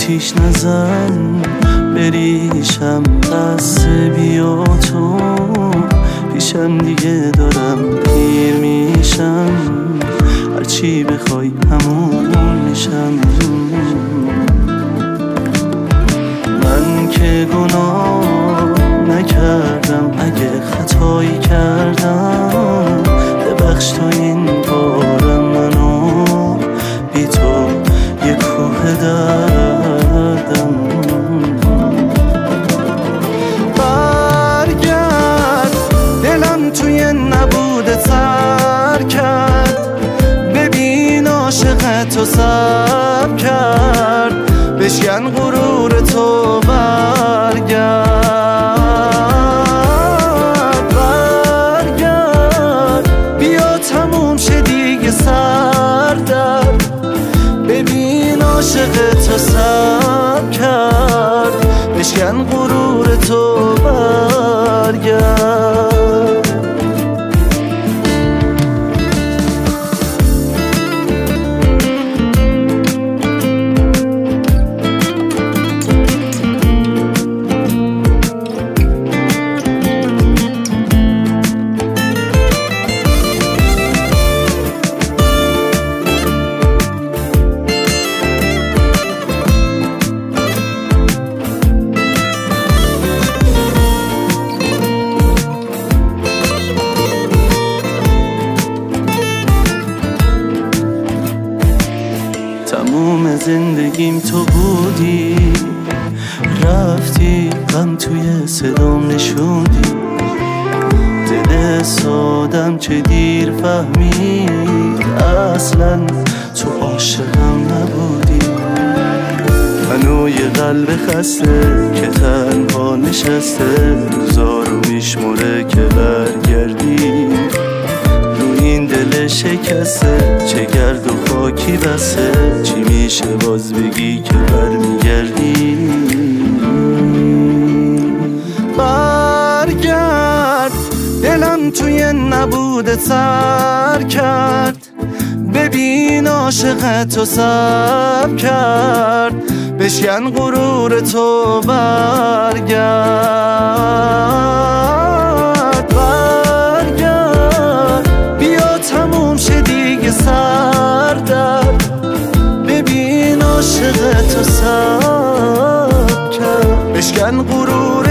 آتیش نزن بریشم دست بیا تو پیشم دیگه دارم پیر میشم هرچی بخوای همون میشم من که گناه نکردم اگه خطایی کردم ببخش تو این بارم منو بی تو یه کوه دردم برگرد دلم توی نبوده تر کرد ببین عاشقتو سب کرد بشکن غرور تو برگرد بیا تموم شه دیگه سردرد ببین عاشقتو سب کرد بشکن غرور تو برگرد تموم زندگیم تو بودی رفتی غم توی صدام نشوندی دل سادم چه دیر فهمید اصلا تو عاشقم نبودی منو یه قلب خسته که تنها نشسته روزارو میشموره که برگردی این دل شکسته چه گرد و خاکی بسه چی میشه باز بگی که برمیگردی برگرد دلم توی نبوده تر کرد ببین عاشقتو سب کرد بشکن غرور تو برگرد تموم شه دیگه سردرد ببین عاشقتو سب کرد بشکن غرور